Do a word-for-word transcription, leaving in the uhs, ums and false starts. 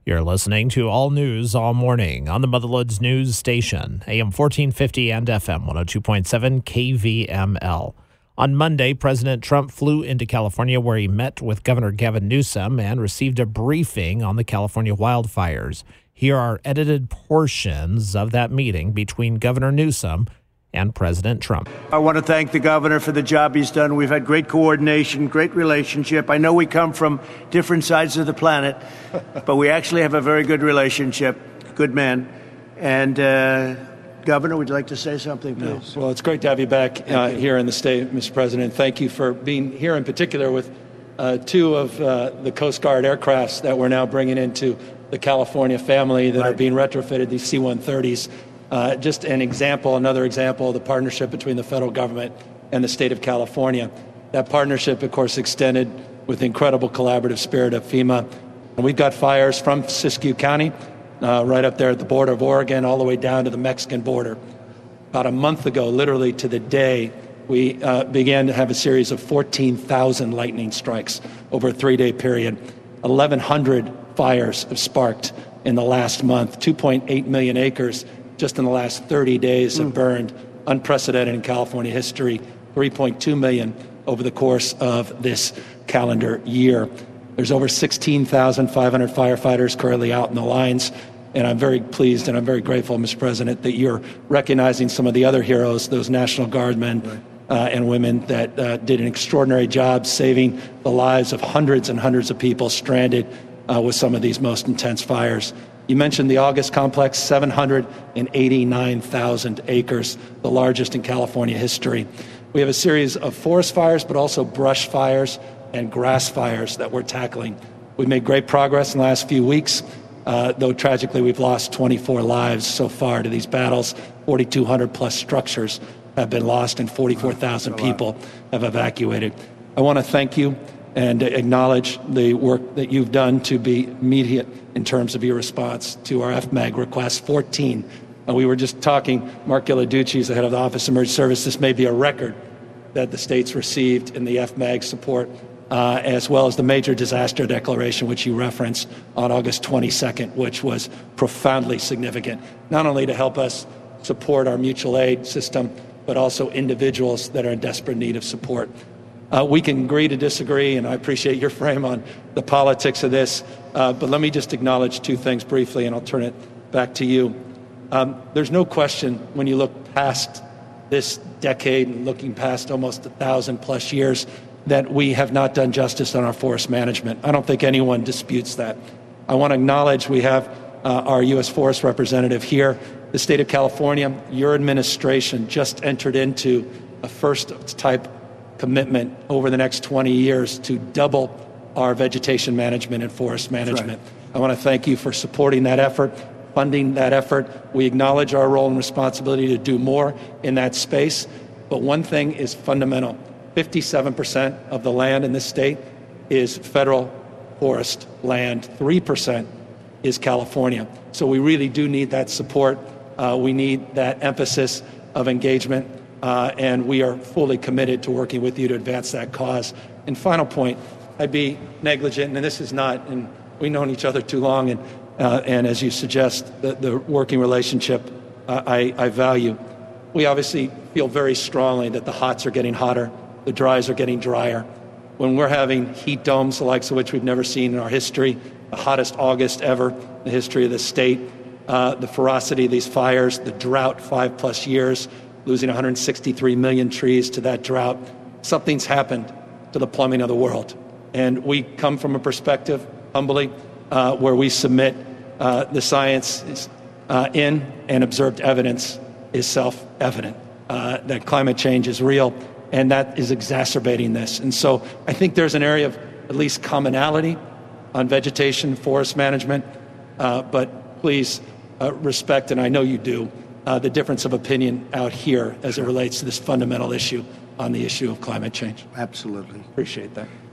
You're listening to All News All Morning on the Motherlode News Station, A M fourteen fifty and F M one oh two point seven K V M L. On Monday, President Trump flew into California where he met with Governor Gavin Newsom and received a briefing on the California wildfires. Here are edited portions of that meeting between Governor Newsom and President Trump. I want to thank the governor for the job he's done. We've had great coordination, great relationship. I know we come from different sides of the planet, but we actually have a very good relationship. Good man. And, uh, Governor, would you like to say something, please? No. Well, it's great to have you back uh, you. here in the state, Mister President. Thank you for being here in particular with uh, two of uh, the Coast Guard aircrafts that we're now bringing into the California family that right. are being retrofitted, these C one thirties. Uh, just an example, another example of the partnership between the federal government and the state of California. That partnership, of course, extended with the incredible collaborative spirit of FEMA. And we've got fires from Siskiyou County, uh, right up there at the border of Oregon, all the way down to the Mexican border. About a month ago, literally to the day, we uh, began to have a series of fourteen thousand lightning strikes over a three-day period. eleven hundred fires have sparked in the last month. two point eight million acres just in the last thirty days have burned, unprecedented in California history, three point two million over the course of this calendar year. There's over sixteen thousand five hundred firefighters currently out in the lines, and I'm very pleased and I'm very grateful, Mister President, that you're recognizing some of the other heroes, those National Guardmen right. uh, and women that uh, did an extraordinary job saving the lives of hundreds and hundreds of people stranded uh, with some of these most intense fires. You mentioned the August complex, seven hundred eighty-nine thousand acres, the largest in California history. We have a series of forest fires, but also brush fires and grass fires that we're tackling. We've made great progress in the last few weeks, uh, though tragically we've lost twenty-four lives so far to these battles. forty-two hundred plus structures have been lost and forty-four thousand people have evacuated. I want to thank you and acknowledge the work that you've done to be immediate in terms of your response to our F MAG request fourteen. Uh, we were just talking, Mark Gilladucci is the head of the Office of Emergency Service. This may be a record that the state's received in the F MAG support, uh, as well as the major disaster declaration, which you referenced on August twenty-second, which was profoundly significant, not only to help us support our mutual aid system, but also individuals that are in desperate need of support. Uh, we can agree to disagree, and I appreciate your frame on the politics of this, uh, but let me just acknowledge two things briefly, and I'll turn it back to you. Um, there's no question when you look past this decade and looking past almost a thousand plus years that we have not done justice on our forest management. I don't think anyone disputes that. I want to acknowledge we have uh, our U S Forest representative here. The state of California, your administration just entered into a first-type commitment over the next twenty years to double our vegetation management and forest management. Right. I want to thank you for supporting that effort, funding that effort. We acknowledge our role and responsibility to do more in that space, but one thing is fundamental. fifty-seven percent of the land in this state is federal forest land. three percent is California. So we really do need that support. Uh, we need that emphasis of engagement. Uh, and we are fully committed to working with you to advance that cause. And final point, I'd be negligent, and this is not, and we've known each other too long, and, uh, and as you suggest, the, the working relationship uh, I, I value. We obviously feel very strongly that the hots are getting hotter, the dries are getting drier. When we're having heat domes, the likes of which we've never seen in our history, the hottest August ever in the history of the state, uh, the ferocity of these fires, the drought, five plus years, losing one hundred sixty-three million trees to that drought. Something's happened to the plumbing of the world. And we come from a perspective, humbly, uh, where we submit uh, the science is, uh, in and observed evidence is self-evident, uh, that climate change is real, and that is exacerbating this. And so I think there's an area of at least commonality on vegetation, forest management, uh, but please uh, respect, and I know you do, Uh, the difference of opinion out here as it relates to this fundamental issue on the issue of climate change. Absolutely. Appreciate that.